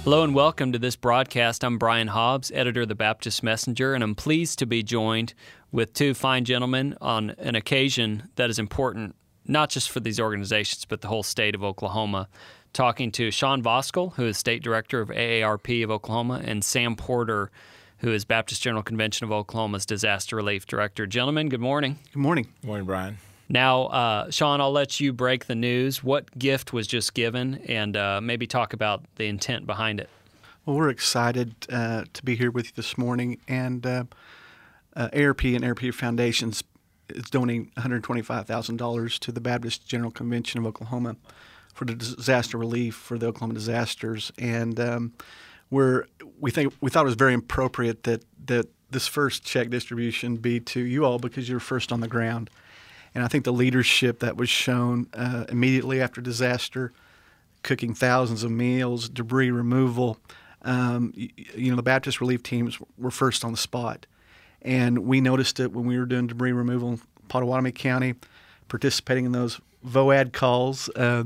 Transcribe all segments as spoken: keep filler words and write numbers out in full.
Hello and welcome to this broadcast. I'm Brian Hobbs, editor of the Baptist Messenger, and I'm pleased to be joined with two fine gentlemen on an occasion that is important not just for these organizations but the whole state of Oklahoma. Talking to Sean Voskuil, who is State Director of A A R P of Oklahoma, and Sam Porter, who is Baptist General Convention of Oklahoma's Disaster Relief Director. Gentlemen, good morning. Good morning. Good morning, Brian. Now, uh, Sean, I'll let you break the news. What gift was just given, and uh, maybe talk about the intent behind it. Well, we're excited uh, to be here with you this morning, and uh, uh, A R P and A R P Foundations is donating one hundred twenty-five thousand dollars to the Baptist General Convention of Oklahoma for the disaster relief for the Oklahoma disasters, and um, we're we think we thought it was very appropriate that that this first check distribution be to you all because you're first on the ground. And I think the leadership that was shown uh, immediately after disaster, cooking thousands of meals, debris removal, um, you, you know, the Baptist relief teams were first on the spot. And we noticed it when we were doing debris removal in Pottawatomie County, participating in those V O A D calls, uh,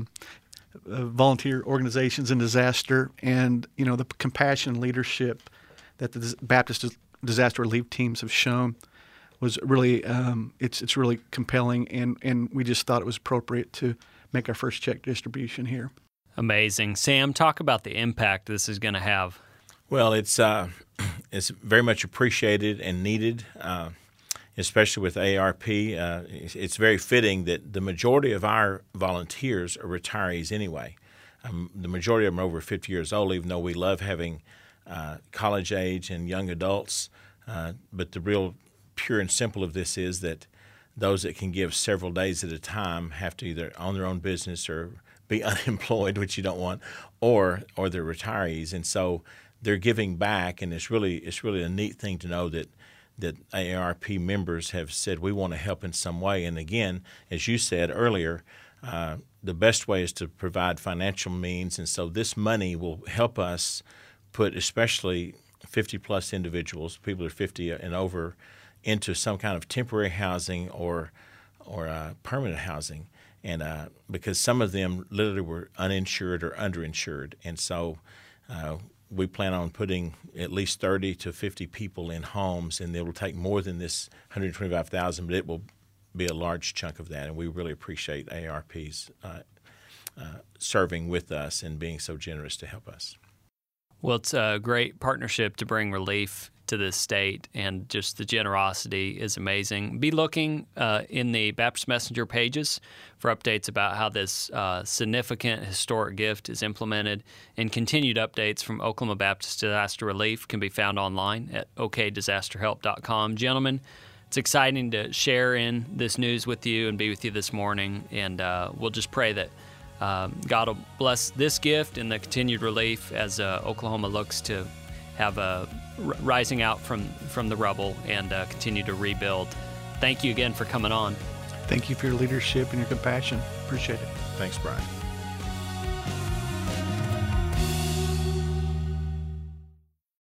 uh, volunteer organizations in disaster, and, you know, the compassion and leadership that the Baptist disaster relief teams have shown was really um, it's it's really compelling, and, and we just thought it was appropriate to make our first check distribution here. Amazing. Sam, talk about the impact this is going to have. Well, it's uh, it's very much appreciated and needed, uh, especially with A A R P. Uh, it's, it's very fitting that the majority of our volunteers are retirees anyway. Um, the majority of them are over fifty years old, even though we love having uh, college age and young adults. Uh, but the real pure and simple of this is that those that can give several days at a time have to either own their own business or be unemployed, which you don't want, or or they're retirees, and so they're giving back. And it's really it's really a neat thing to know that that A A R P members have said we want to help in some way. And again, as you said earlier, uh, the best way is to provide financial means, and so this money will help us put especially fifty plus individuals, people who are fifty and over, into some kind of temporary housing or or uh, permanent housing, and uh, because some of them literally were uninsured or underinsured, and so uh, we plan on putting at least thirty to fifty people in homes, and it will take more than this one hundred twenty-five thousand dollars, but it will be a large chunk of that, and we really appreciate A A R P's uh, uh, serving with us and being so generous to help us. Well, it's a great partnership to bring relief to this state, and just the generosity is amazing. Be looking uh, in the Baptist Messenger pages for updates about how this uh, significant historic gift is implemented, and continued updates from Oklahoma Baptist Disaster Relief can be found online at o k disaster help dot com. Gentlemen, it's exciting to share in this news with you and be with you this morning, and uh, we'll just pray that um, God will bless this gift and the continued relief as uh, Oklahoma looks to have a r- rising out from, from the rubble and uh, continue to rebuild. Thank you again for coming on. Thank you for your leadership and your compassion. Appreciate it. Thanks, Brian.